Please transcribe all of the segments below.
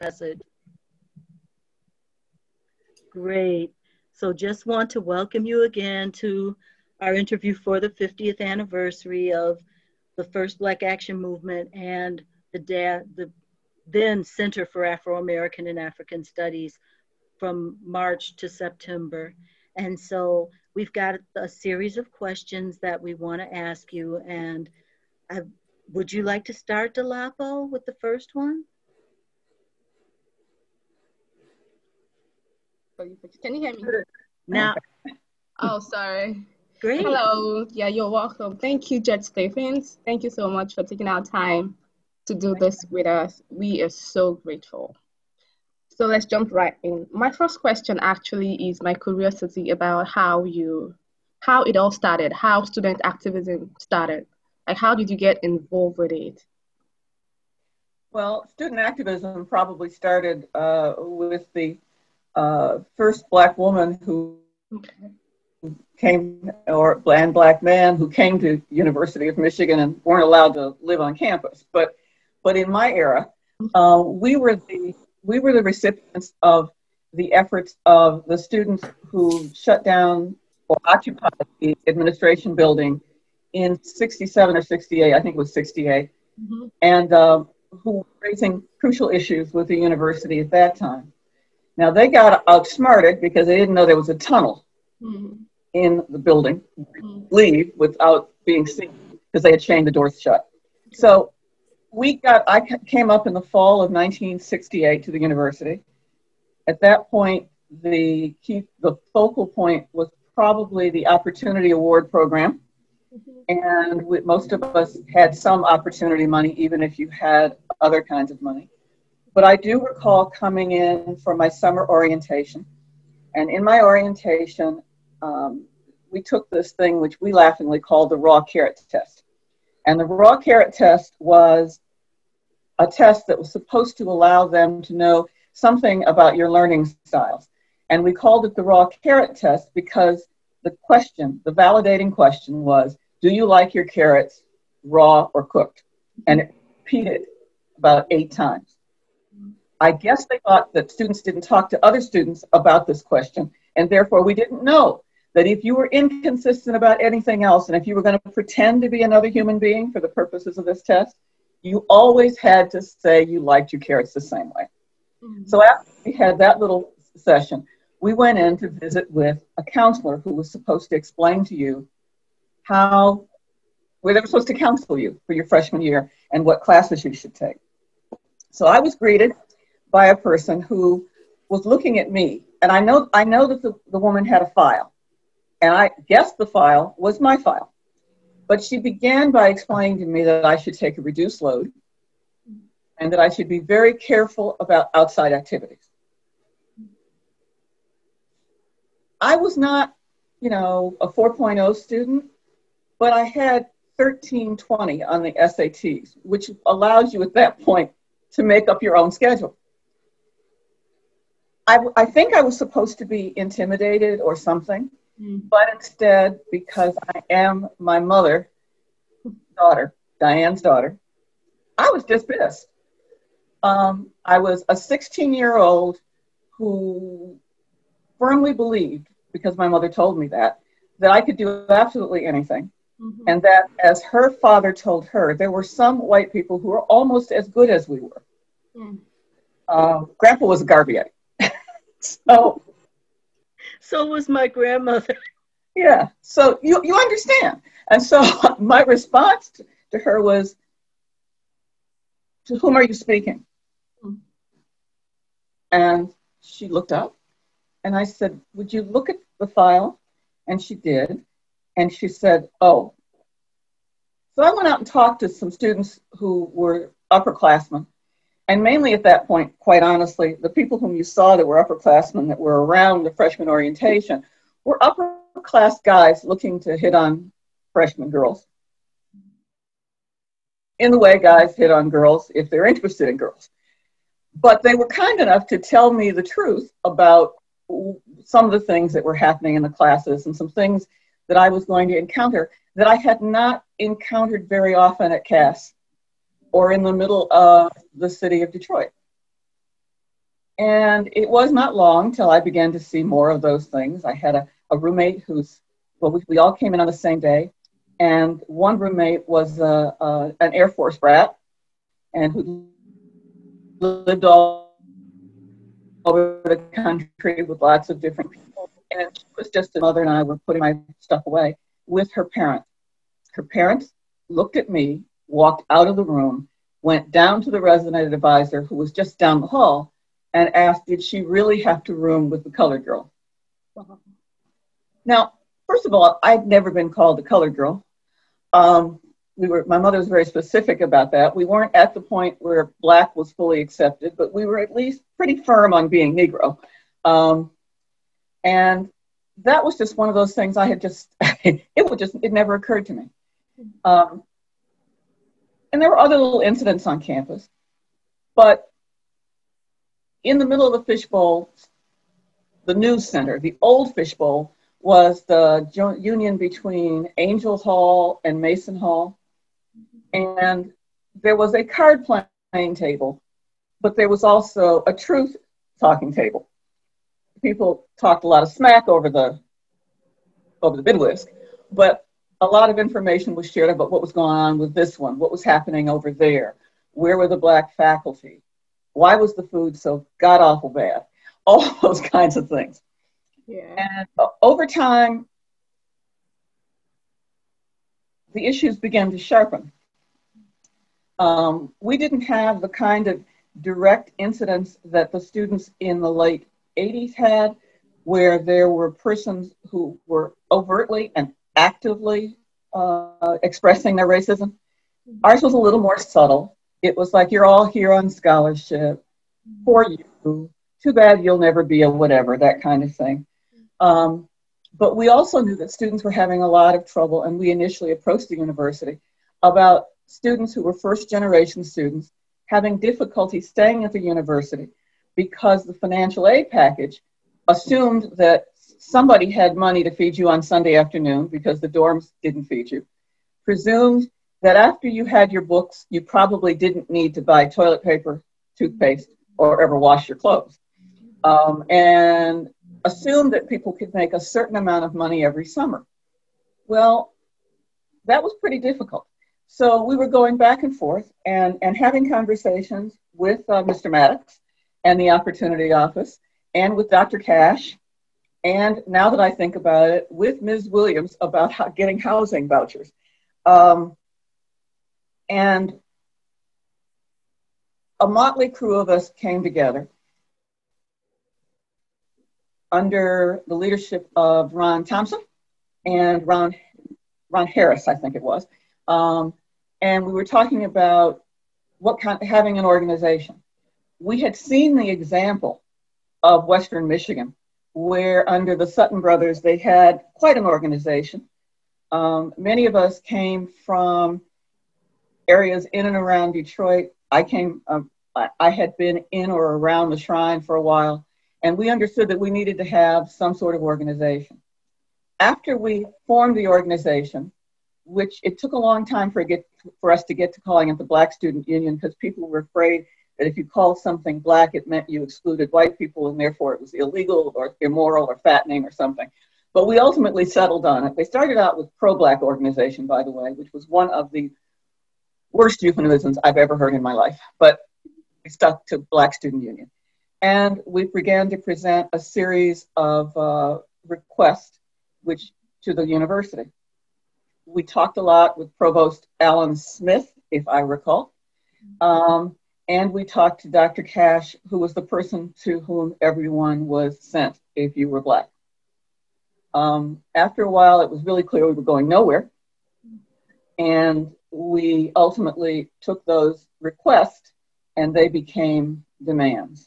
message. Great. So just want to welcome you again to our interview for the 50th anniversary of the first Black Action Movement and the then Center for Afro-American and African Studies from March to September. And so we've got a series of questions that we want to ask you. And I, would you like to start, Dolapo, with the first one? Can you hear me? Now. Oh, sorry. Great. Hello. Yeah, you're welcome. Thank you, Judge Stephens. Thank you so much for taking our time to do this with us. We are so grateful. So let's jump right in. My first question actually is my curiosity about how it all started, how student activism started. Like, how did you get involved with it? Well, student activism probably started with the first Black woman who came, or Black man who came to University of Michigan and weren't allowed to live on campus. But in my era, we were the recipients of the efforts of the students who shut down or occupied the administration building in 67 or 68, I think it was 68, and who were raising crucial issues with the university at that time. Now, they got outsmarted because they didn't know there was a tunnel in the building, leave without being seen, because they had chained the doors shut. So I came up in the fall of 1968 to the university. At that point, the focal point was probably the Opportunity Award program. And most of us had some opportunity money, even if you had other kinds of money. But I do recall coming in for my summer orientation. And in my orientation, we took this thing which we laughingly called the raw carrot test. And the raw carrot test was a test that was supposed to allow them to know something about your learning styles. And we called it the raw carrot test because the validating question was, do you like your carrots raw or cooked? And it repeated about 8 times. I guess they thought that students didn't talk to other students about this question, and therefore we didn't know that if you were inconsistent about anything else, and if you were going to pretend to be another human being for the purposes of this test, you always had to say you liked your carrots the same way. So after we had that little session, we went in to visit with a counselor who was supposed to explain to you where they were supposed to counsel you for your freshman year and what classes you should take. So I was greeted by a person who was looking at me, and I know that the woman had a file, and I guessed the file was my file. But she began by explaining to me that I should take a reduced load and that I should be very careful about outside activities. I was not, a 4.0 student, but I had 1320 on the SATs, which allows you at that point to make up your own schedule. I think I was supposed to be intimidated or something, but instead, because I am my mother's daughter, Diane's daughter, I was just pissed. I was a 16-year-old who firmly believed, because my mother told me that I could do absolutely anything. And that, as her father told her, there were some white people who were almost as good as we were. Grandpa was a Garbier. So was my grandmother. Yeah, so you understand. And so my response to her was, to whom are you speaking? And she looked up, and I said, would you look at the file? And she did. And she said, oh. So I went out and talked to some students who were upperclassmen. And mainly at that point, quite honestly, the people whom you saw that were upperclassmen that were around the freshman orientation were upper class guys looking to hit on freshman girls in the way guys hit on girls if they're interested in girls. But they were kind enough to tell me the truth about some of the things that were happening in the classes and some things that I was going to encounter that I had not encountered very often at Cass or in the middle of the city of Detroit. And it was not long till I began to see more of those things. I had a roommate we all came in on the same day. And one roommate was an Air Force brat and who lived all over the country with lots of different people. And it was just a mother and I were putting my stuff away with her parents. Her parents looked at me, walked out of the room, went down to the resident advisor who was just down the hall and asked, did she really have to room with the colored girl? Uh-huh. Now, first of all, I'd never been called a colored girl. My mother was very specific about that. We weren't at the point where Black was fully accepted, but we were at least pretty firm on being Negro. And that was just one of those things I had it never occurred to me. And there were other little incidents on campus, but in the middle of the fishbowl, the news center, the old fishbowl, was the union between Angels Hall and Mason Hall. And there was a card playing table, but there was also a truth talking table. People talked a lot of smack over the bid whisk, but a lot of information was shared about what was going on with this one, what was happening over there, where were the Black faculty, why was the food so god-awful bad, all those kinds of things. Yeah. And over time, the issues began to sharpen. We didn't have the kind of direct incidents that the students in the late 80s had, where there were persons who were overtly and actively expressing their racism. Ours was a little more subtle. It was like, you're all here on scholarship, for you, too bad you'll never be a whatever, that kind of thing. But we also knew that students were having a lot of trouble, and we initially approached the university about students who were first-generation students having difficulty staying at the university because the financial aid package assumed that somebody had money to feed you on Sunday afternoon because the dorms didn't feed you, presumed that after you had your books, you probably didn't need to buy toilet paper, toothpaste, or ever wash your clothes, and assumed that people could make a certain amount of money every summer. Well, that was pretty difficult. So we were going back and forth and having conversations with Mr. Maddox and the Opportunity Office and with Dr. Cash, and now that I think about it, with Ms. Williams about getting housing vouchers. And a motley crew of us came together under the leadership of Ron Thompson and Ron Harris, I think it was. And we were talking about having an organization. We had seen the example of Western Michigan, where under the Sutton brothers, they had quite an organization. Many of us came from areas in and around Detroit. I had been in or around the Shrine for a while, and we understood that we needed to have some sort of organization. After we formed the organization, which it took a long time for us to get to calling it the Black Student Union, because people were afraid that if you called something Black, it meant you excluded white people, and therefore it was illegal or immoral or fattening or something. But we ultimately settled on it. They started out with pro-Black organization, by the way, which was one of the worst euphemisms I've ever heard in my life, but we stuck to Black Student Union. And we began to present a series of requests to the university. We talked a lot with Provost Alan Smith, if I recall. And we talked to Dr. Cash, who was the person to whom everyone was sent if you were Black. After a while, it was really clear we were going nowhere. And we ultimately took those requests and they became demands.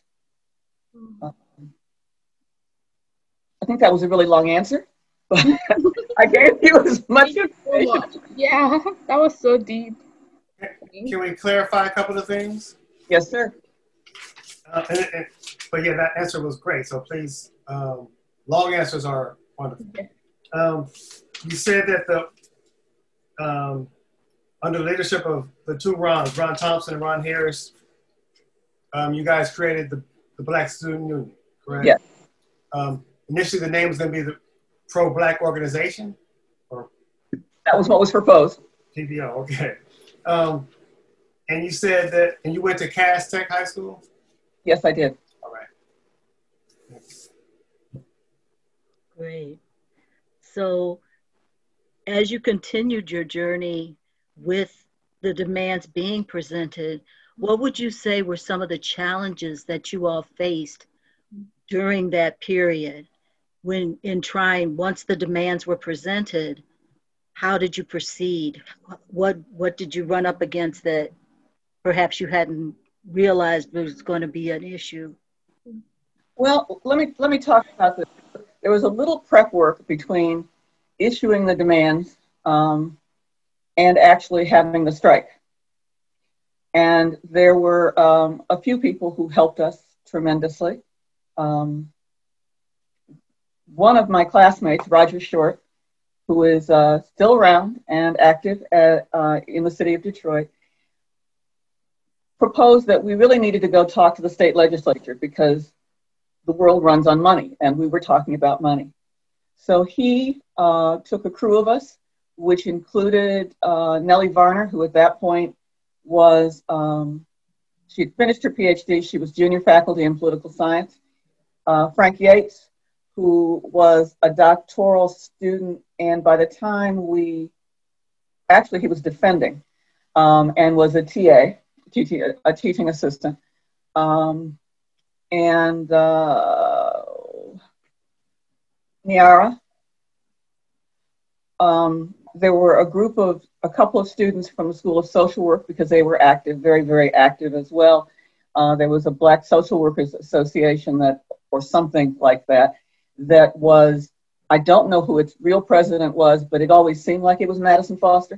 I think that was a really long answer, but I gave you as much information. Yeah, that was so deep. Can we clarify a couple of things? Yes, sir. But yeah, that answer was great. So please, long answers are wonderful. You said that under the leadership of the two Rons, Ron Thompson and Ron Harris, you guys created the Black Student Union, correct? Yes. Initially, the name was going to be the Pro-Black Organization? Or That was what was proposed. PBO, okay. And you said that, and you went to Cass Tech High School? Yes, I did. All right. Great. So as you continued your journey with the demands being presented, what would you say were some of the challenges that you all faced during that period when once the demands were presented, how did you proceed? What did you run up against that perhaps you hadn't realized was going to be an issue? Well, let me talk about this. There was a little prep work between issuing the demands and actually having the strike. And there were a few people who helped us tremendously. One of my classmates, Roger Short, who is still around and active in the city of Detroit, proposed that we really needed to go talk to the state legislature because the world runs on money, and we were talking about money. So he took a crew of us, which included Nellie Varner, who at that point was, she had finished her PhD, she was junior faculty in political science. Frank Yates, who was a doctoral student, and by the time actually he was defending and was a TA, a teaching assistant. And Niara. There were a couple of students from the School of Social Work because they were active, very, very active as well. There was a Black Social Workers Association or something like that was, I don't know who its real president was, but it always seemed like it was Madison Foster.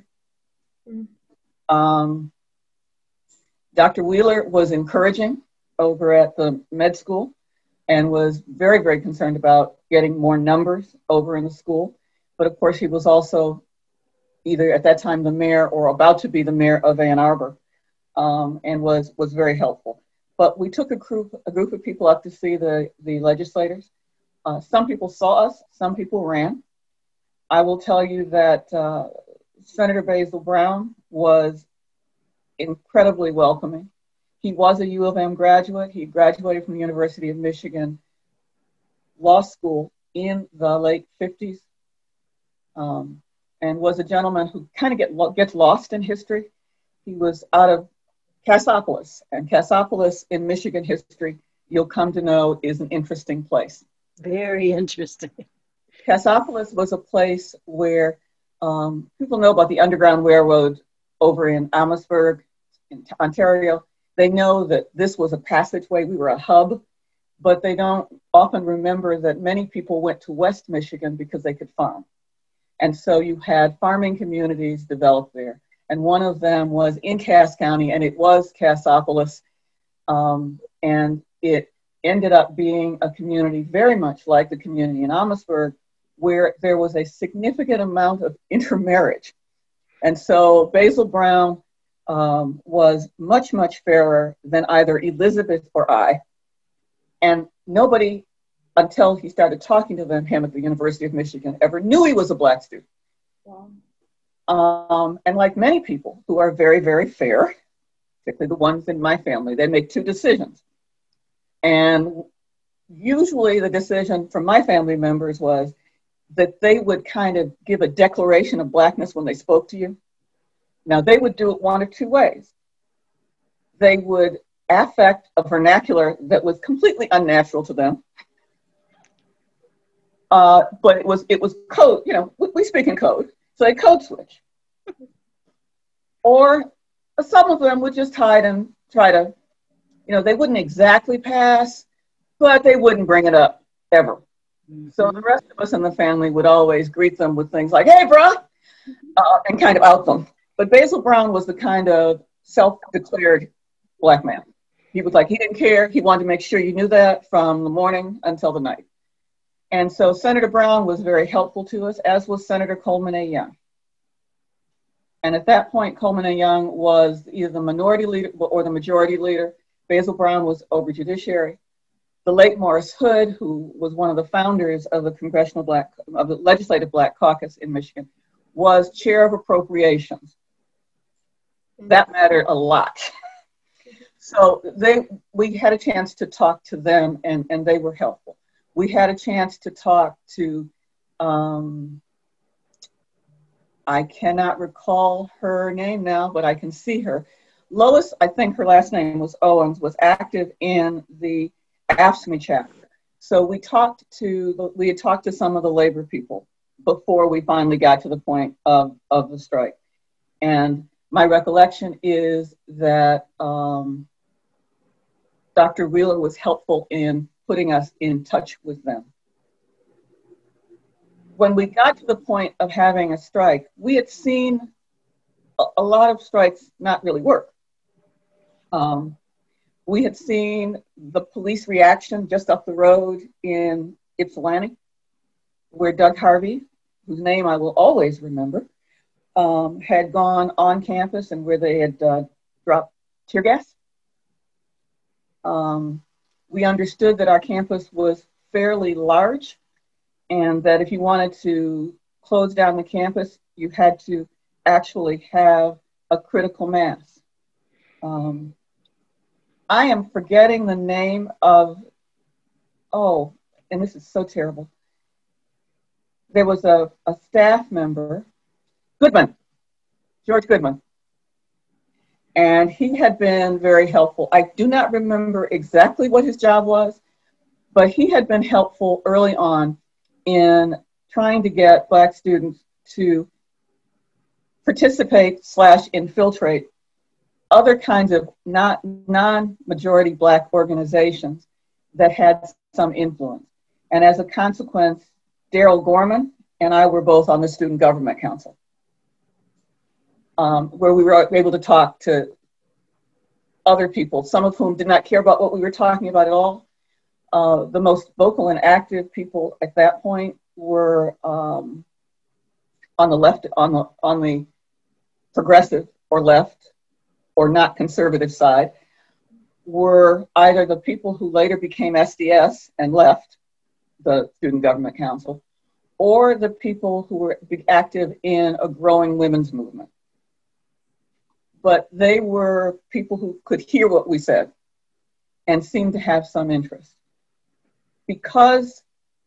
Mm. Dr. Wheeler was encouraging over at the med school and was very, very concerned about getting more numbers over in the school. But of course, he was also either at that time the mayor or about to be the mayor of Ann Arbor, and was very helpful. But we took a group of people up to see the legislators. Some people saw us, some people ran. I will tell you that Senator Basil Brown was incredibly welcoming. He was a U of M graduate. He graduated from the University of Michigan Law School in the late 50s, and was a gentleman who kind of gets lost in history. He was out of Cassopolis, and Cassopolis in Michigan history, you'll come to know, is an interesting place. Very interesting. Cassopolis was a place where people know about the Underground Railroad over in Amherstburg, in Ontario. They know that this was a passageway, we were a hub, but they don't often remember that many people went to West Michigan because they could farm. And so you had farming communities developed there. And one of them was in Cass County, and it was Cassopolis. And it ended up being a community very much like the community in Amherstburg, where there was a significant amount of intermarriage. And so Basil Brown was much, much fairer than either Elizabeth or I. And nobody, until he started talking to him at the University of Michigan, ever knew he was a Black student. Wow. And like many people who are very, very fair, particularly the ones in my family, they make two decisions. And usually the decision from my family members was that they would kind of give a declaration of Blackness when they spoke to you. Now, they would do it one of two ways. They would affect a vernacular that was completely unnatural to them. But it was code, you know, we speak in code, so they code switch. Or some of them would just hide and try to, you know, they wouldn't exactly pass, but they wouldn't bring it up ever. Mm-hmm. So the rest of us in the family would always greet them with things like, "Hey, bro," and kind of out them. But Basil Brown was the kind of self-declared Black man. He was like, he didn't care. He wanted to make sure you knew that from the morning until the night. And so Senator Brown was very helpful to us, as was Senator Coleman A. Young. And at that point, Coleman A. Young was either the minority leader or the majority leader. Basil Brown was over judiciary. the late Morris Hood, who was one of the founders of the Legislative Black Caucus in Michigan, was chair of appropriations. That mattered a lot. So we had a chance to talk to them, and they were helpful. We had a chance to talk to, I cannot recall her name now, but I can see her. Lois, I think her last name was Owens, was active in the AFSCME chapter. So we had talked to some of the labor people before we finally got to the point of the strike. And my recollection is that Dr. Wheeler was helpful in putting us in touch with them. When we got to the point of having a strike, we had seen a lot of strikes not really work. We had seen the police reaction just up the road in Ypsilanti, where Doug Harvey, whose name I will always remember, had gone on campus and where they had dropped tear gas. We understood that our campus was fairly large and that if you wanted to close down the campus, you had to actually have a critical mass. I am forgetting the name of, and this is so terrible. There was a staff member, George Goodman, and he had been very helpful. I do not remember exactly what his job was, but he had been helpful early on in trying to get Black students to participate / infiltrate other kinds of non-majority Black organizations that had some influence. And as a consequence, Daryl Gorman and I were both on the Student Government Council, where we were able to talk to other people, some of whom did not care about what we were talking about at all. The most vocal and active people at that point were on the left, on the progressive or left or not conservative side, were either the people who later became SDS and left the Student Government Council, or the people who were active in a growing women's movement. But they were people who could hear what we said and seemed to have some interest. Because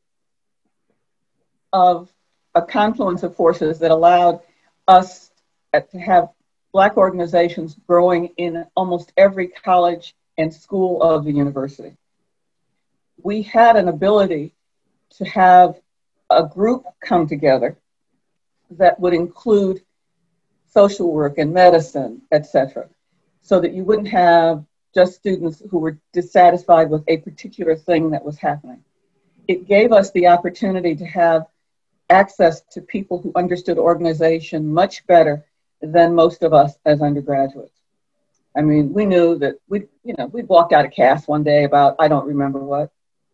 of a confluence of forces that allowed us to have Black organizations growing in almost every college and school of the university, we had an ability to have a group come together that would include social work and medicine, etc., so that you wouldn't have just students who were dissatisfied with a particular thing that was happening. It gave us the opportunity to have access to people who understood organization much better than most of us as undergraduates. I mean, we knew that we'd walked out of Cass one day about, I don't remember what,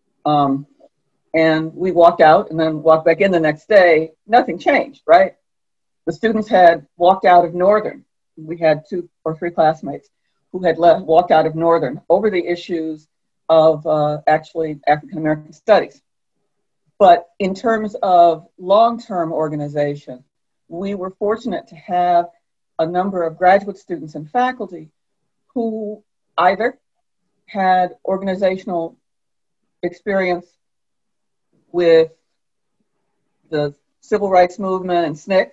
and we walked out and then walked back in the next day. Nothing changed, right? The students had walked out of Northern. We had 2 or 3 classmates who had walked out of Northern over the issues of actually African American studies. But in terms of long-term organization, we were fortunate to have a number of graduate students and faculty who either had organizational experience with the civil rights movement and SNCC,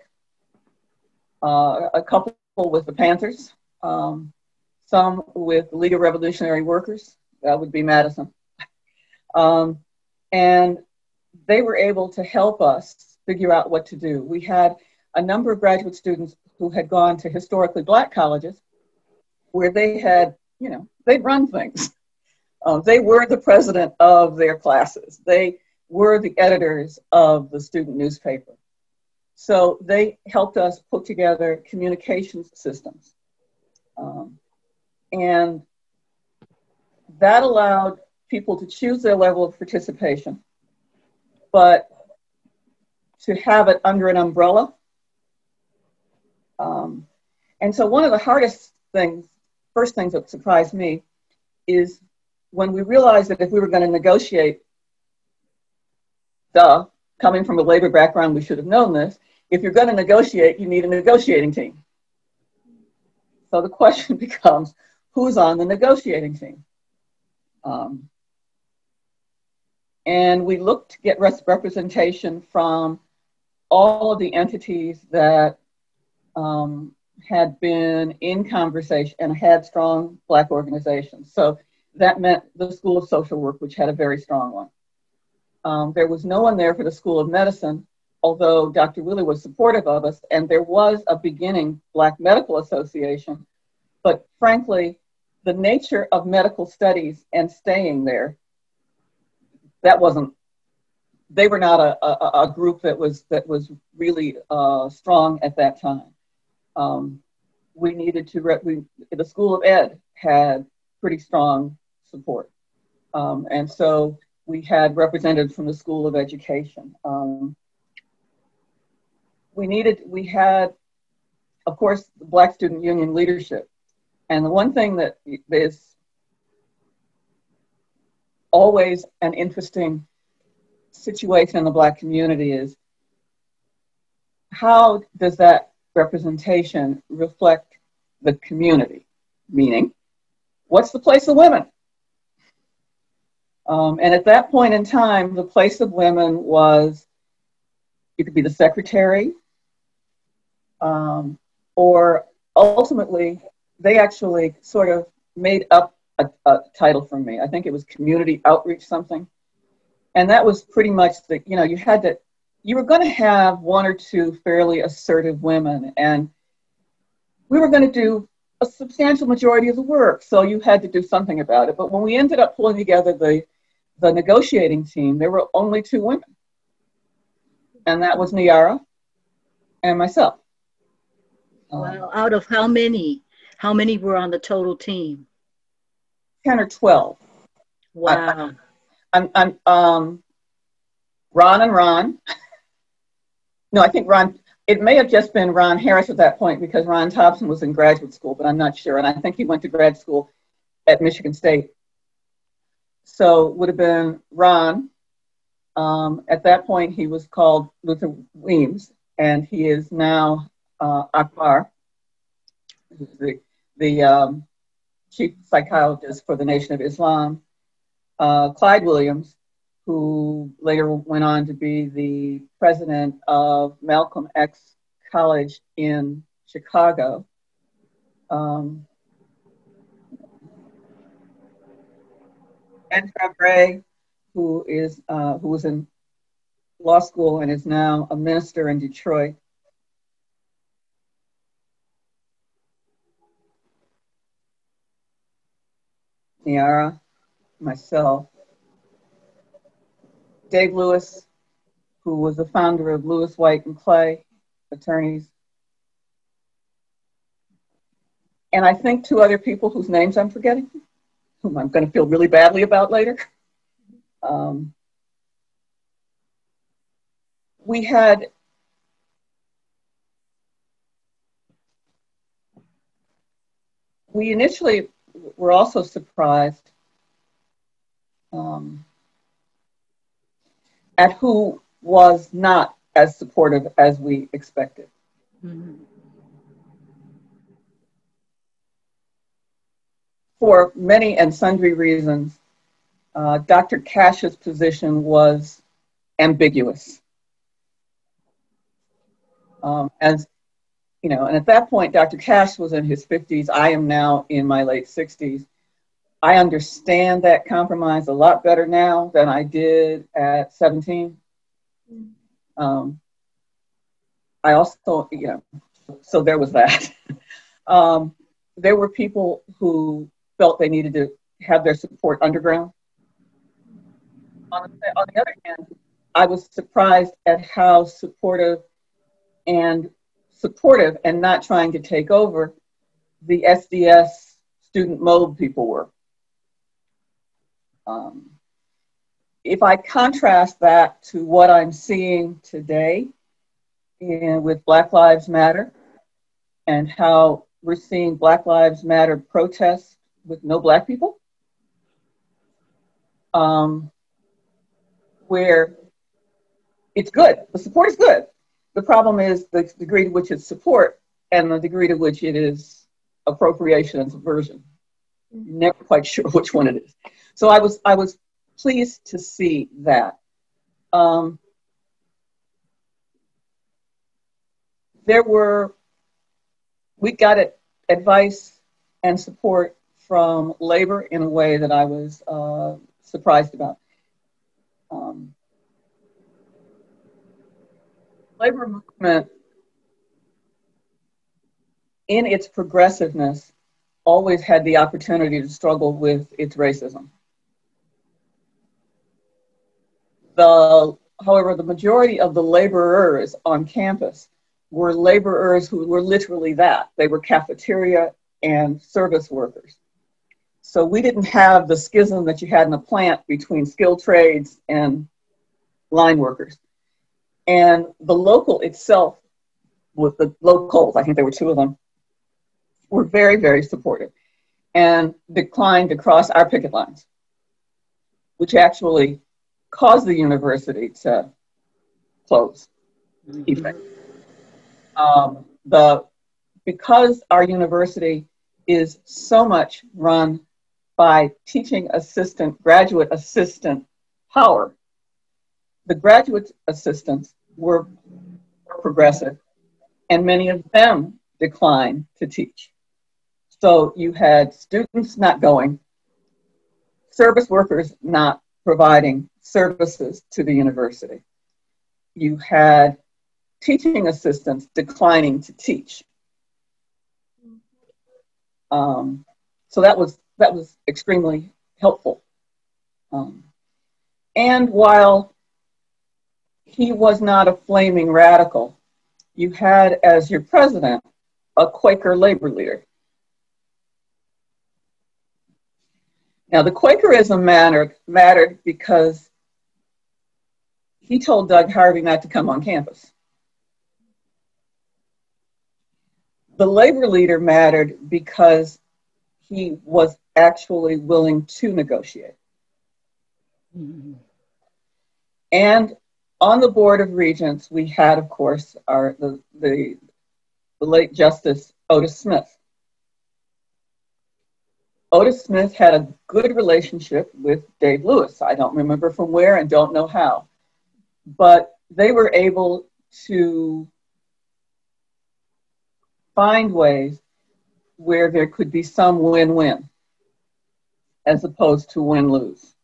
a couple with the Panthers, some with the League of Revolutionary Workers, that would be Madison. And they were able to help us figure out what to do. We had a number of graduate students who had gone to historically Black colleges where they had, they'd run things. They were the president of their classes. They were the editors of the student newspaper. So they helped us put together communications systems. And that allowed people to choose their level of participation, but to have it under an umbrella. And so one of the hardest things, first things that surprised me, is when we realized that if we were going to negotiate, coming from a labor background, we should have known this. If you're going to negotiate, you need a negotiating team. So the question becomes, who's on the negotiating team? And we looked to get representation from all of the entities that had been in conversation and had strong Black organizations. So that meant the School of Social Work, which had a very strong one. There was no one there for the School of Medicine, although Dr. Willie was supportive of us, and there was a beginning Black Medical Association. But frankly, the nature of medical studies and staying there, they were not a group that was really strong at that time. We needed to, the School of Ed had pretty strong support. And so we had representatives from the School of Education. We had, of course, the Black Student Union leadership. And the one thing that is always an interesting situation in the Black community is, how does that representation reflect the community? Meaning, what's the place of women? And at that point in time, the place of women was, you could be the secretary, or ultimately, they actually sort of made up a title for me. I think it was community outreach something. And that was pretty much you were going to have one or two fairly assertive women, and we were going to do a substantial majority of the work. So you had to do something about it. But when we ended up pulling together the negotiating team, there were only two women. And that was Niara and myself. Well, out of how many? How many were on the total team? 10 or 12. Wow. I'm Ron and Ron. No, I think Ron, it may have just been Ron Harris at that point, because Ron Thompson was in graduate school, but I'm not sure. And I think he went to grad school at Michigan State. So it would have been Ron. At that point, he was called Luther Weems, and he is now Akbar, the chief psychologist for the Nation of Islam. Clyde Williams, who later went on to be the president of Malcolm X College in Chicago. Ed Fabre, who was in law school and is now a minister in Detroit. Niara, myself, Dave Lewis, who was the founder of Lewis, White, and Clay attorneys. And I think two other people whose names I'm forgetting, whom I'm going to feel really badly about later. We initially were also surprised at who was not as supportive as we expected. Mm-hmm. For many and sundry reasons, Dr. Cash's position was ambiguous. As you know, and at that point, Dr. Cash was in his 50s. I am now in my late 60s. I understand that compromise a lot better now than I did at 17. I also, so there was that. There were people who felt they needed to have their support underground. On the other hand, I was surprised at how supportive and not trying to take over the SDS student mode people were. If I contrast that to what I'm seeing today with Black Lives Matter and how we're seeing Black Lives Matter protests with no Black people, where it's good. The support is good. The problem is the degree to which it's support and the degree to which it is appropriation and subversion. Never quite sure which one it is. So I was pleased to see that. We got advice and support from labor in a way that I was surprised about. Labor movement, in its progressiveness, always had the opportunity to struggle with its racism. However, the majority of the laborers on campus were laborers who were literally that. They were cafeteria and service workers. So we didn't have the schism that you had in a plant between skilled trades and line workers. And the local itself, with the locals, I think there were two of them, were very, very supportive and declined to cross our picket lines, which actually caused the university to close. Because our university is so much run by teaching assistant, graduate assistant power, the graduate assistants were progressive, and many of them declined to teach. So you had students not going, service workers not providing services to the university. You had teaching assistants declining to teach. So that was extremely helpful. And while he was not a flaming radical, you had as your president a Quaker labor leader. Now the Quakerism mattered because he told Doug Harvey not to come on campus. The labor leader mattered because he was actually willing to negotiate. Mm-hmm. And on the Board of Regents, we had, of course, the late Justice Otis Smith. Otis Smith had a good relationship with Dave Lewis. I don't remember from where and don't know how, but they were able to find ways where there could be some win-win as opposed to win-lose.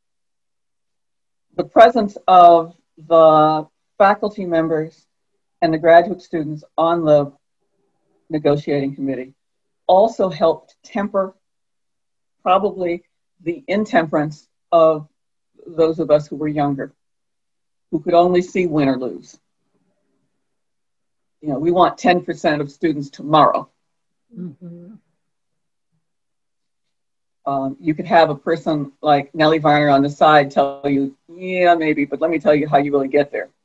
The presence of the faculty members and the graduate students on the negotiating committee also helped temper probably the intemperance of those of us who were younger, who could only see win or lose. You know, we want 10% of students tomorrow. Mm-hmm. You could have a person like Nellie Varner on the side tell you, yeah, maybe, but let me tell you how you really get there.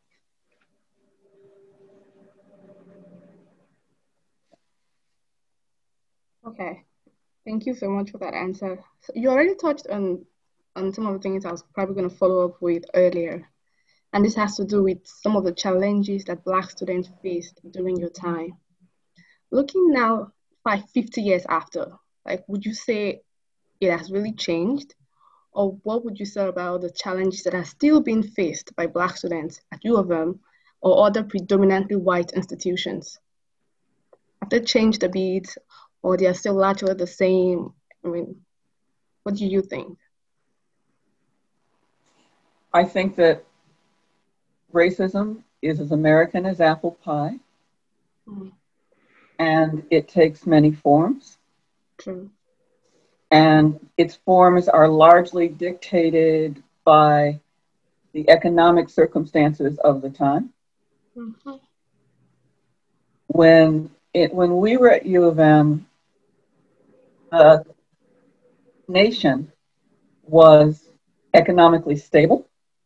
Okay, thank you so much for that answer. So you already touched on some of the things I was probably going to follow up with earlier. And this has to do with some of the challenges that Black students faced during your time. Looking now, 50 years after, like, would you say it has really changed? Or what would you say about the challenges that are still being faced by Black students at U of M or other predominantly white institutions? Have they changed a bit, or they are still largely the same? I mean, what do you think? I think that racism is as American as apple pie, and it takes many forms. True. And its forms are largely dictated by the economic circumstances of the time. Mm-hmm. When we were at U of M, the nation was economically stable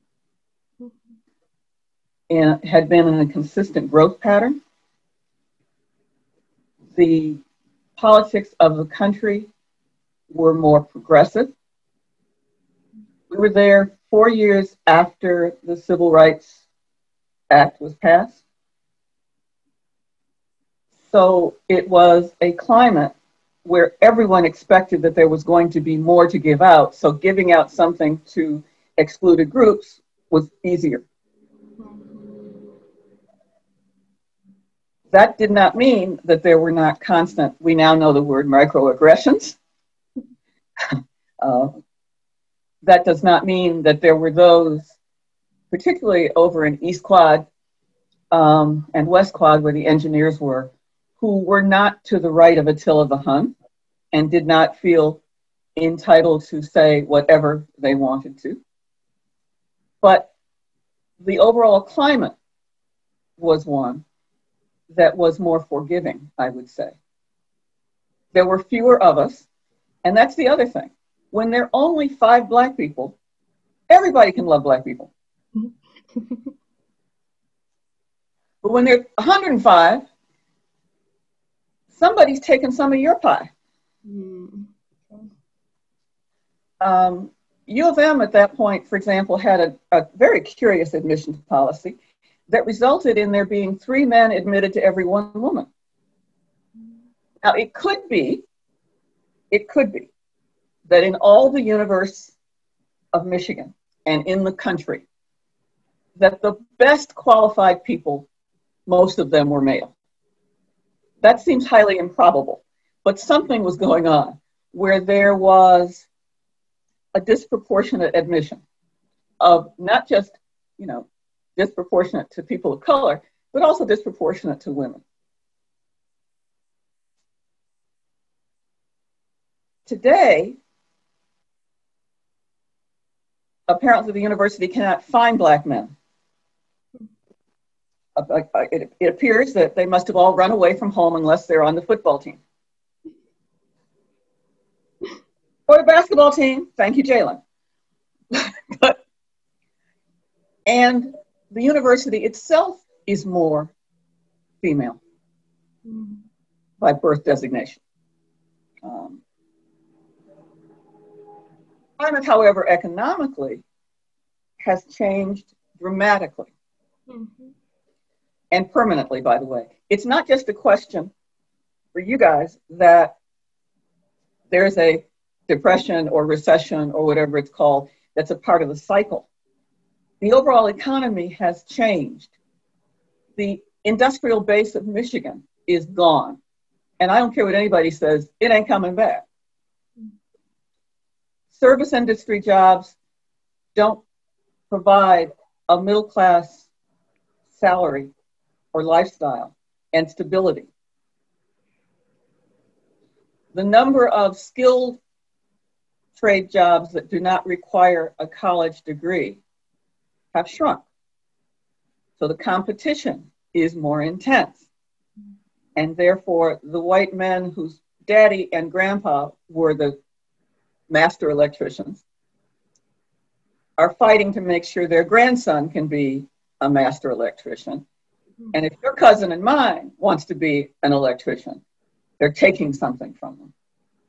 and had been in a consistent growth pattern. The politics of the country were more progressive, We were there 4 years after the Civil Rights Act was passed. So it was a climate where everyone expected that there was going to be more to give out. So giving out something to excluded groups was easier. That did not mean that there were not constant, we now know the word microaggressions. That does not mean that there were those, particularly over in East Quad and West Quad where the engineers were, who were not to the right of Attila the Hun and did not feel entitled to say whatever they wanted to. But the overall climate was one that was more forgiving, I would say. There were fewer of us, and that's the other thing. When there are only 5 Black people, everybody can love Black people. But when there are 105, somebody's taken some of your pie. U of M at that point, for example, had a very curious admissions policy that resulted in there being 3 men admitted to every 1 woman. Now, it could be that in all the universities of Michigan and in the country, that the best qualified people, most of them were male. That seems highly improbable, but something was going on where there was a disproportionate admission of not just, disproportionate to people of color, but also disproportionate to women. Today, apparently the university cannot find Black men. It appears that they must have all run away from home unless they're on the football team. Or the basketball team, thank you, Jalen. And the university itself is more female by birth designation. Climate, however, economically has changed dramatically and permanently, by the way. It's not just a question for you guys that there's a depression or recession or whatever it's called that's a part of the cycle. The overall economy has changed. The industrial base of Michigan is gone. And I don't care what anybody says, it ain't coming back. Service industry jobs don't provide a middle-class salary or lifestyle and stability. The number of skilled trade jobs that do not require a college degree have shrunk. So the competition is more intense. And therefore, the white men whose daddy and grandpa were the master electricians are fighting to make sure their grandson can be a master electrician. And if your cousin and mine wants to be an electrician, they're taking something from them.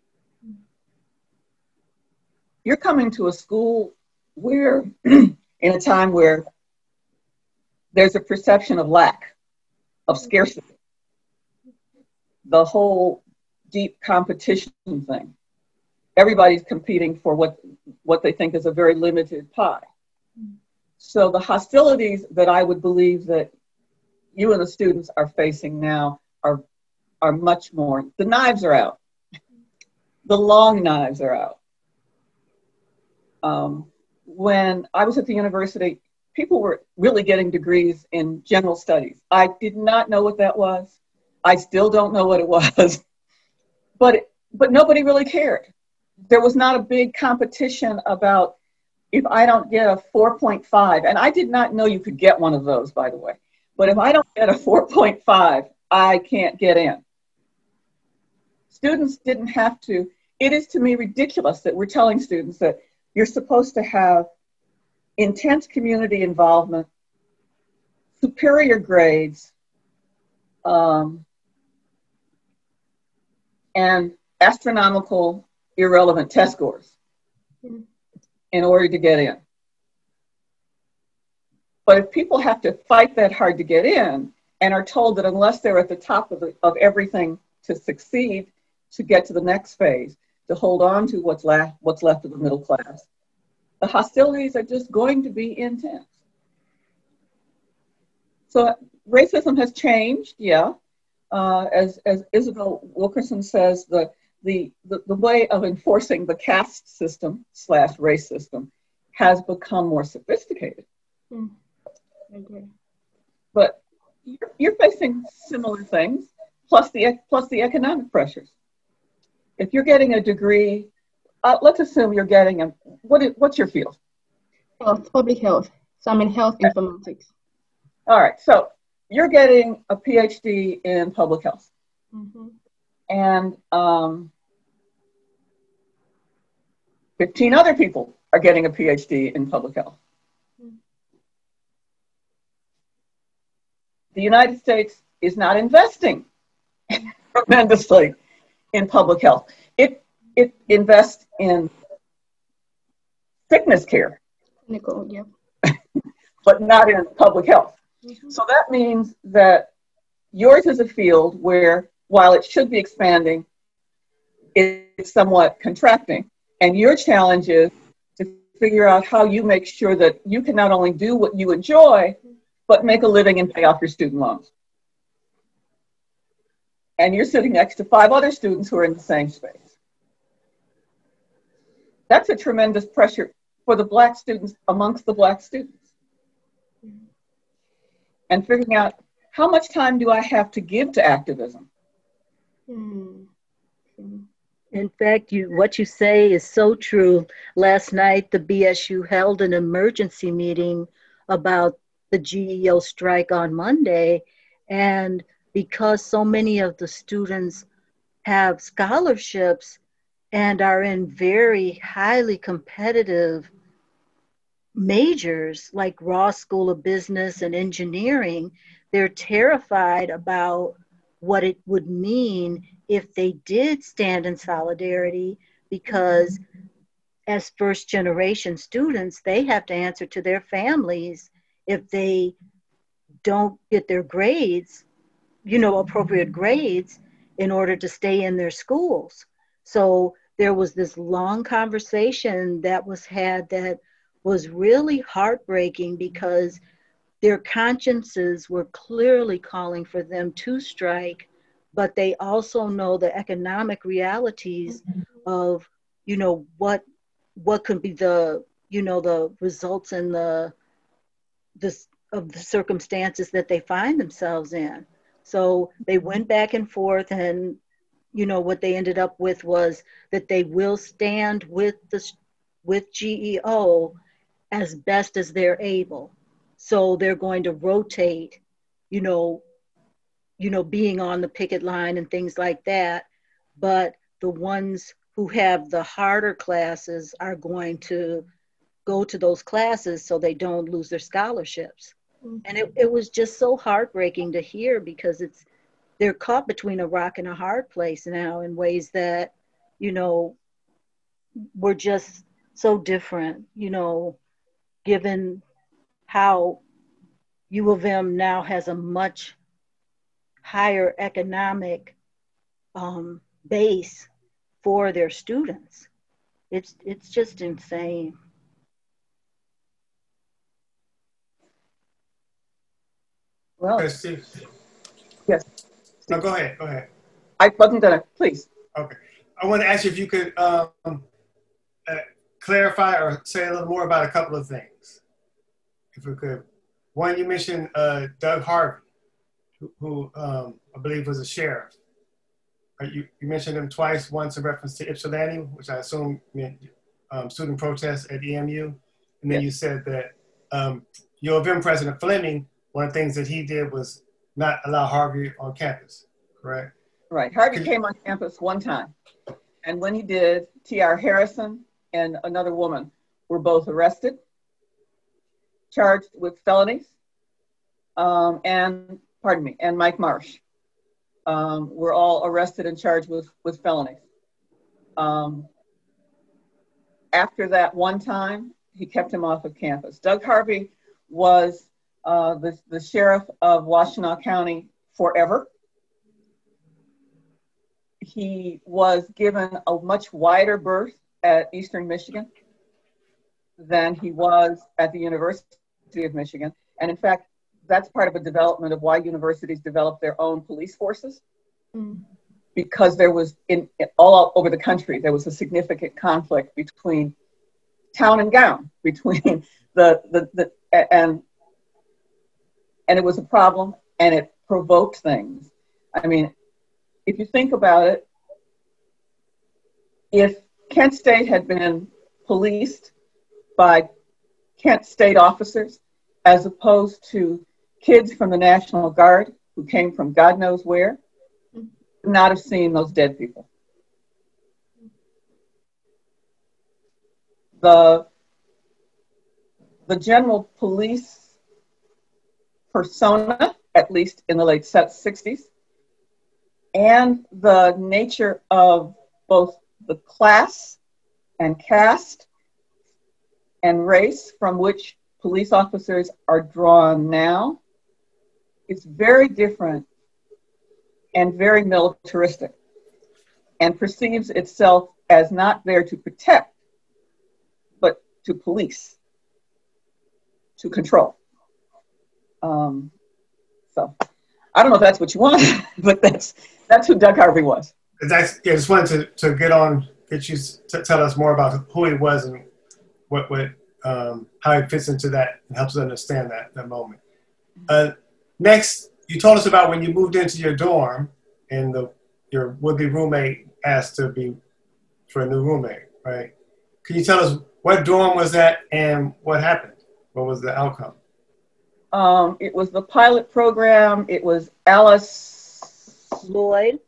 You're coming to a school where, in a time where there's a perception of lack, of scarcity, the whole deep competition thing. Everybody's competing for what they think is a very limited pie. So the hostilities that I would believe that you and the students are facing now are much more, the knives are out. The long knives are out. When I was at the university, people were really getting degrees in general studies. I did not know what that was. I still don't know what it was, but nobody really cared. There was not a big competition about if I don't get a 4.5, and I did not know you could get one of those, by the way, but if I don't get a 4.5, I can't get in. Students didn't have to. It is to me ridiculous that we're telling students that you're supposed to have intense community involvement, superior grades, and astronomical irrelevant test scores. in order to get in. But if people have to fight that hard to get in and are told that unless they're at the top of everything to succeed, to get to the next phase, to hold on to what's left of the middle class, the hostilities are just going to be intense. So racism has changed, yeah. As Isabel Wilkerson says, the way of enforcing the caste system / race system has become more sophisticated. Okay. But you're facing similar things, plus the economic pressures. If you're getting a degree, let's assume you're getting what's your field? Health, public health. So I'm in health informatics. All right, so you're getting a PhD in public health. Mm-hmm. And 15 other people are getting a PhD in public health. The United States is not investing tremendously in public health. It invests in sickness care, Clinical, yeah. but not in public health. Mm-hmm. So that means that yours is a field where, while it should be expanding, it's somewhat contracting. And your challenge is to figure out how you make sure that you can not only do what you enjoy, but make a living and pay off your student loans. And you're sitting next to 5 other students who are in the same space. That's a tremendous pressure for the Black students amongst the Black students. And figuring out, how much time do I have to give to activism? In fact, what you say is so true. Last night, the BSU held an emergency meeting about the GEO strike on Monday. And because so many of the students have scholarships and are in very highly competitive majors like Ross School of Business and Engineering, they're terrified about what it would mean if they did stand in solidarity, because as first generation students, they have to answer to their families if they don't get their grades, appropriate grades in order to stay in their schools. So there was this long conversation that was had that was really heartbreaking, because their consciences were clearly calling for them to strike, but they also know the economic realities of, what could be the results and the circumstances that they find themselves in. So they went back and forth, and what they ended up with was that they will stand with GEO as best as they're able. So they're going to rotate, being on the picket line and things like that. But the ones who have the harder classes are going to go to those classes so they don't lose their scholarships. Mm-hmm. And it was just so heartbreaking to hear, because they're caught between a rock and a hard place now in ways that, were just so different, given how U of M now has a much higher economic base for their students. It's just insane. Well, Okay, Steve. Yes. No, go ahead. I wasn't gonna, please. Okay. I want to ask you if you could clarify or say a little more about a couple of things, if we could. One, you mentioned Doug Harvey, who I believe was a sheriff. You mentioned him twice, once in reference to Ypsilanti, which I assume meant student protests at EMU. And then you said that U of M President Fleming, one of the things that he did was not allow Harvey on campus, correct? Right. Harvey came on campus one time. And when he did, T.R. Harrison and another woman were both arrested, charged with felonies, and Mike Marsh were all arrested and charged with felonies. after that one time, he kept him off of campus. Doug Harvey was the sheriff of Washtenaw County forever. He was given a much wider berth at Eastern Michigan than he was at the University of Michigan. And in fact, that's part of a development of why universities develop their own police forces. Because there was, all over the country, there was a significant conflict between town and gown, between and it was a problem, and it provoked things. I mean, if you think about it, if Kent State had been policed by Kent State officers, as opposed to kids from the National Guard who came from God knows where, would not have seen those dead people. The general police persona, at least in the late 60s, and the nature of both the class and caste and race from which police officers are drawn now is very different and very militaristic, and perceives itself as not there to protect, but to police, to control. So I don't know if that's what you want, but that's who Doug Harvey was. I just wanted to get you to tell us more about who he was and how he fits into that and helps us understand that moment. Next, you told us about when you moved into your dorm and your would-be roommate asked to be for a new roommate, right? Can you tell us what dorm was that and what happened? What was the outcome? It was the pilot program. It was Alice Lloyd.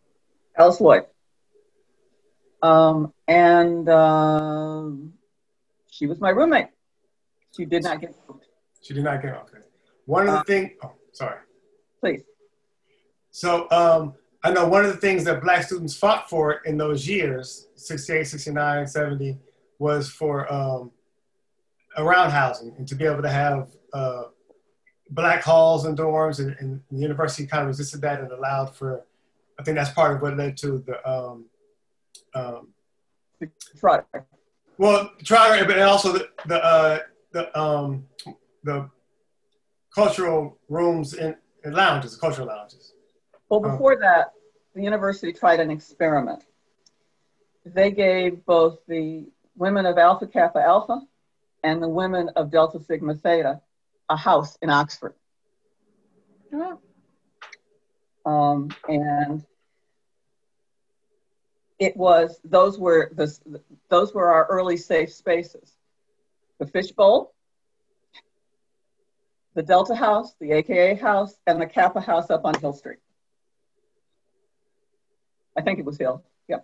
And she was my roommate. She did not get moved. She did not get okay. One of the things, sorry. Please. So I know one of the things that Black students fought for in those years, 68, 69, 70, was for around housing and to be able to have Black halls and dorms, and the university kind of resisted that and allowed for, I think that's part of what led to the Trotter. Well, Trotter, but also the cultural rooms and lounges, cultural lounges. Well, before that, the university tried an experiment. They gave both the women of Alpha Kappa Alpha and the women of Delta Sigma Theta a house in Oxford. And it was, those were our early safe spaces. The Fishbowl, the Delta House, the AKA house, and the Kappa house up on Hill Street. I think it was Hill, yep.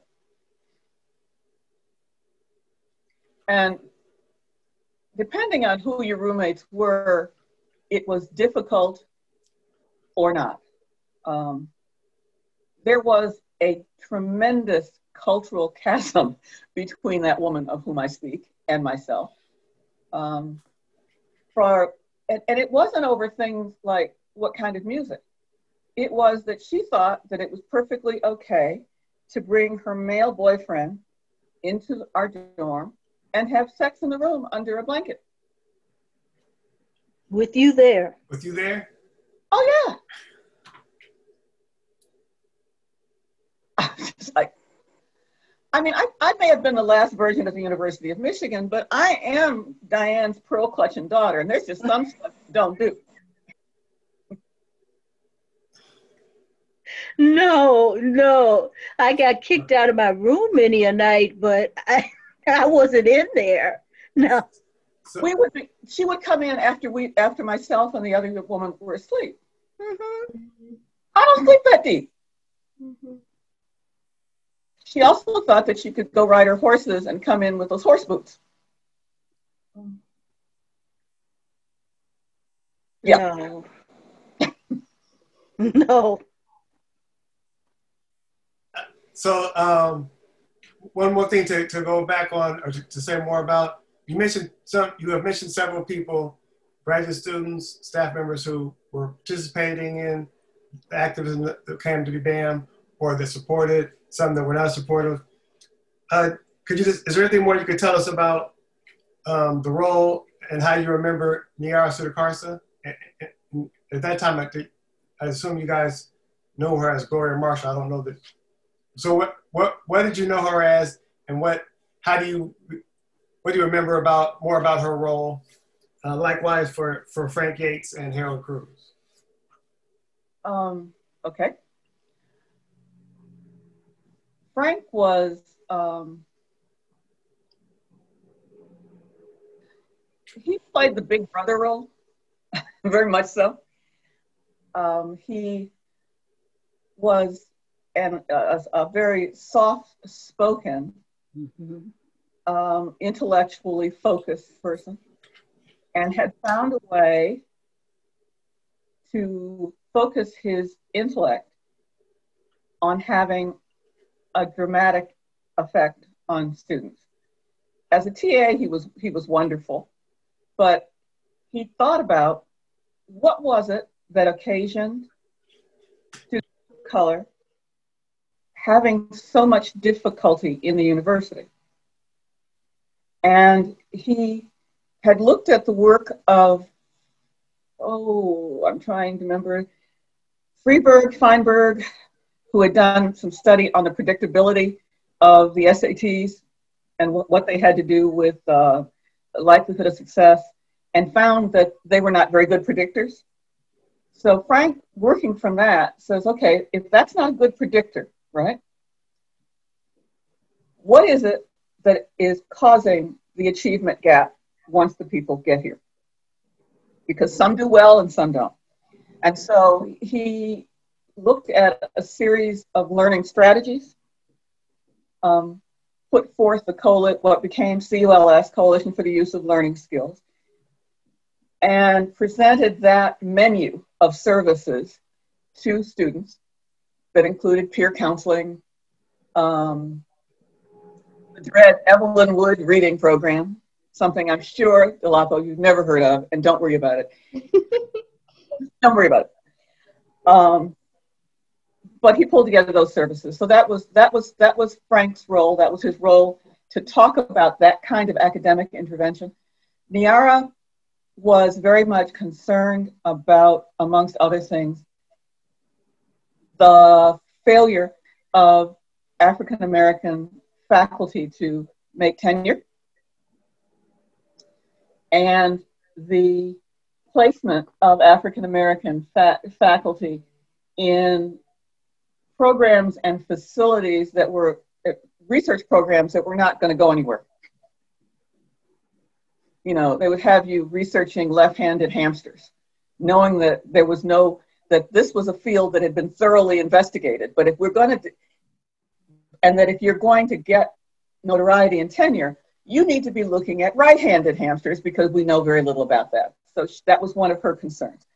And depending on who your roommates were, it was difficult or not. There was a tremendous cultural chasm between that woman of whom I speak and myself. And it wasn't over things like what kind of music. It was that she thought that it was perfectly okay to bring her male boyfriend into our dorm and have sex in the room under a blanket. With you there. With you there? Oh, yeah. I was just like, I mean, I may have been the last virgin at the University of Michigan, but I am Diane's pearl clutching daughter, and there's just some stuff you don't do. No. I got kicked out of my room many a night, but I wasn't in there. No. So, she would come in after myself and the other woman were asleep. Mm-hmm. I don't sleep that deep. Mm-hmm. She also thought that she could go ride her horses and come in with those horse boots. Yeah. No. So one more thing to go back on, or to say more about. You have mentioned several people, graduate students, staff members who were participating in the activism that came to be BAM, or that supported, some that were not supportive. Is there anything more you could tell us about the role and how you remember Niara Sudhakarsa? At that time, I assume you guys know her as Gloria Marshall. I don't know that. So what did you know her as, and what do you remember more about her role? Likewise for Frank Yates and Harold Cruz. Okay. Frank was he played the big brother role, very much so. He was a very soft-spoken, intellectually focused person, and had found a way to focus his intellect on having a dramatic effect on students. As a TA, he was wonderful, but he thought about what was it that occasioned students of color having so much difficulty in the university. And he had looked at the work of, I'm trying to remember, Feinberg, who had done some study on the predictability of the SATs and what they had to do with likelihood of success, and found that they were not very good predictors. So Frank, working from that, says, okay, if that's not a good predictor, right? What is it that is causing the achievement gap once the people get here? Because some do well and some don't. And so he looked at a series of learning strategies, put forth what became CULS, Coalition for the Use of Learning Skills, and presented that menu of services to students that included peer counseling, the dread Evelyn Wood reading program, something I'm sure, Dolapo, you've never heard of, and don't worry about it. Don't worry about it. But he pulled together those services. So that was Frank's role. That was his role, to talk about that kind of academic intervention. Niara was very much concerned about, amongst other things, the failure of African-American faculty to make tenure, and the placement of African-American faculty in programs and facilities that were research programs that were not going to go anywhere. You know, they would have you researching left-handed hamsters, knowing that that this was a field that had been thoroughly investigated. But if we're going to, and that if you're going to get notoriety and tenure, you need to be looking at right-handed hamsters, because we know very little about that. So that was one of her concerns.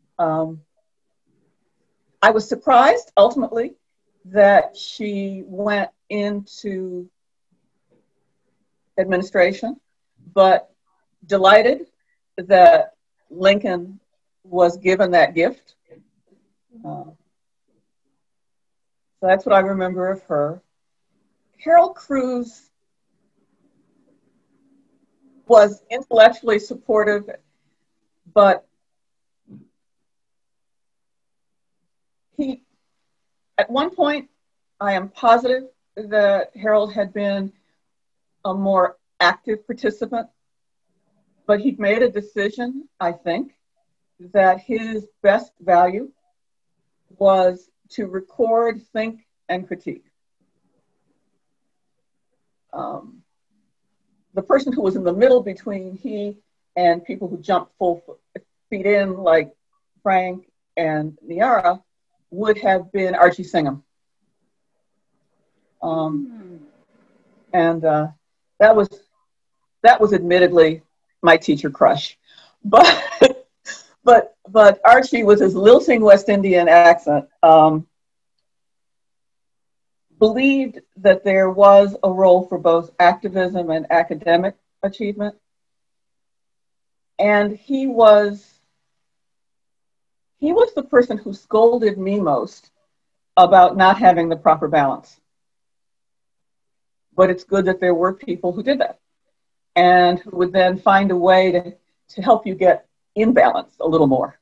I was surprised ultimately that she went into administration, but delighted that Lincoln was given that gift. So that's what I remember of her. Harold Cruz was intellectually supportive, but at one point, I am positive that Harold had been a more active participant, but he'd made a decision, I think, that his best value was to record, think, and critique. The person who was in the middle between he and people who jumped full feet in, like Frank and Niara, would have been Archie Singham. And that was admittedly my teacher crush, but Archie, with his lilting West Indian accent, believed that there was a role for both activism and academic achievement. And he was the person who scolded me most about not having the proper balance. But it's good that there were people who did that and who would then find a way to help you get in balance a little more.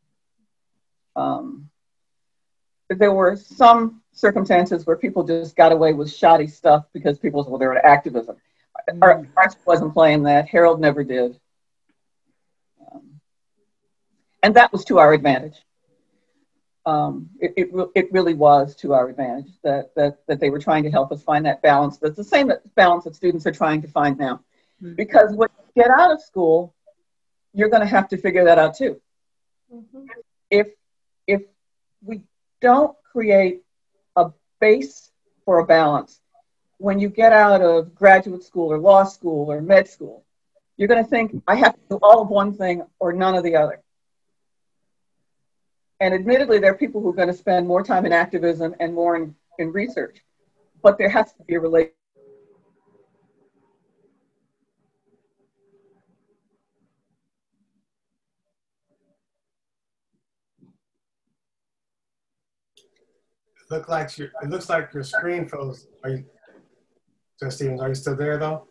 There were some circumstances where people just got away with shoddy stuff because people said, well, they were activism. Arts wasn't playing that. Harold never did. And that was to our advantage. It really was to our advantage that they were trying to help us find that balance. That's the same balance that students are trying to find now. Mm-hmm. Because when you get out of school, you're going to have to figure that out too. Mm-hmm. If we don't create a base for a balance, when you get out of graduate school or law school or med school, you're going to think, I have to do all of one thing or none of the other. And admittedly, there are people who are going to spend more time in activism and more in research, but there has to be a relationship. It looks like your screen froze. Are you, Judge Stephens, are you still there though?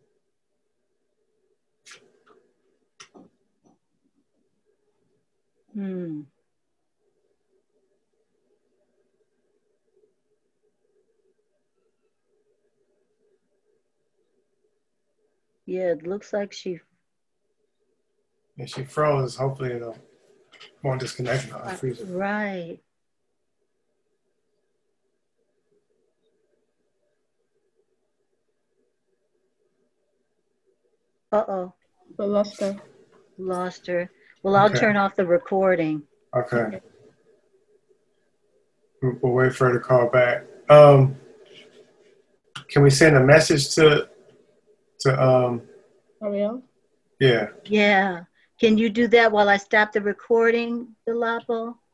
Yeah, it looks like she. Yeah, she froze. Hopefully it'll won't disconnect now. Right. Uh-oh. We lost her. Lost her. Well, I'll turn off the recording. Okay. We'll wait for her to call back. Can we send a message to Ariel? Yeah. Yeah. Can you do that while I stop the recording, Dolapo?